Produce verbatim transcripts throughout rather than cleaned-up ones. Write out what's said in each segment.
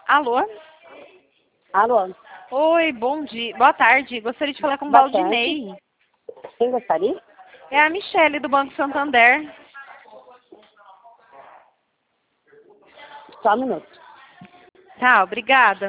Alô? Alô? Oi, bom dia. Boa tarde. Gostaria de falar com o Boa Valdinei. tarde. Quem gostaria? É a Michele, do Banco Santander. Só um minuto. Tá, obrigada.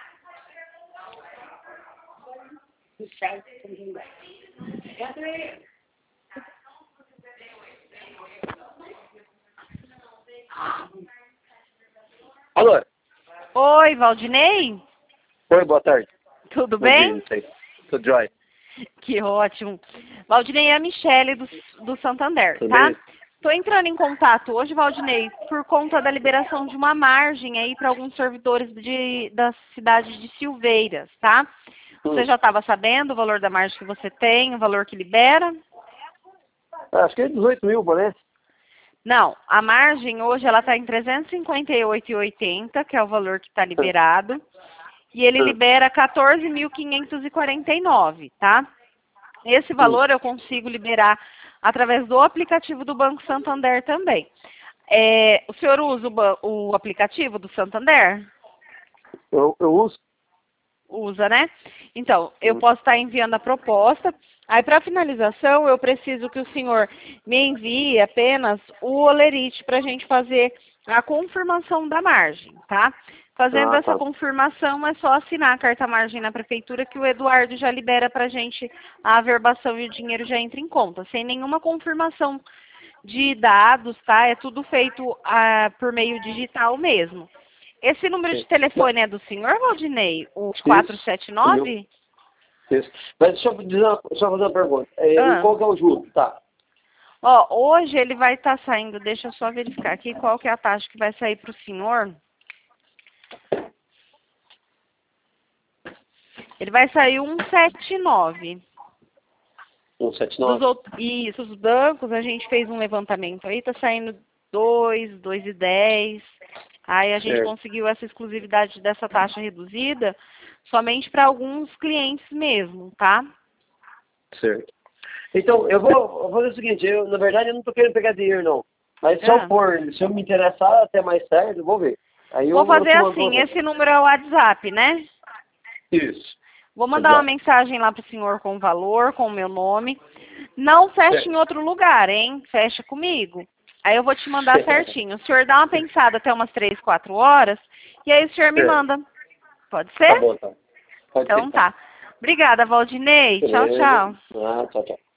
Alô? Oi, Valdinei? Oi, boa tarde. Tudo Bom dia, bem? não sei. Tudo jóia. Que ótimo. Valdinei é a Michele, do, do Santander, Tudo tá? bem? Estou entrando em contato hoje, Valdinei, por conta da liberação de uma margem aí para alguns servidores de, da cidade de Silveiras, tá? Você Hum. já estava sabendo o valor da margem que você tem, o valor que libera? Acho que é dezoito mil, parece. Não, a margem hoje ela está em trezentos e cinquenta e oito reais e oitenta centavos, que é o valor que está liberado, e ele Hum. libera quatorze mil quinhentos e quarenta e nove, tá? Esse valor eu consigo liberar através do aplicativo do Banco Santander também. É, o senhor usa o, ba- o aplicativo do Santander? Eu, eu uso. Usa, né? Então, eu Hum. posso estar enviando a proposta. Aí, para finalização, eu preciso que o senhor me envie apenas o olerite para a gente fazer a confirmação da margem, tá? Fazendo Ah, essa tá. confirmação, é só assinar a carta-margem na prefeitura que o Eduardo já libera para a gente a averbação e o dinheiro já entra em conta, sem nenhuma confirmação de dados, tá? É tudo feito ah, por meio digital mesmo. Esse número de Sim. telefone é do senhor, Valdinei? O Isso. quatro sete Entendeu? nove? Isso. Mas deixa eu, dizer uma, deixa eu fazer uma pergunta. É, e Ah. qual que é o juro? Tá. Ó, hoje ele vai estar saindo, deixa eu só verificar aqui qual que é a taxa que vai sair para o senhor. Ele vai sair cento e setenta e nove. cento e setenta e Dos nove. outros, isso, os bancos, a gente fez um levantamento aí, tá saindo dois, dois e dez. Aí a gente Certo. conseguiu essa exclusividade dessa taxa reduzida somente para alguns clientes mesmo, tá? Certo. Então, eu vou, eu vou fazer o seguinte. Eu, na verdade, eu não tô querendo pegar dinheiro, não. Mas se eu Ah. for, se eu me interessar até mais tarde, eu vou ver. Aí eu, Vou eu fazer te mando assim, uma esse número é o WhatsApp, né? Isso. Vou mandar uma Exato. mensagem lá pro senhor com o valor, com o meu nome. Não feche em Certo. outro lugar, hein? Fecha comigo. Aí eu vou te mandar certinho. O senhor dá uma pensada até umas três, quatro horas, e aí o senhor me Certo. manda. Pode Tá ser? bom, tá. Pode ser, Então então. tá. Obrigada, Valdinei. Tchau, Beleza. tchau. Ah, tchau, tchau.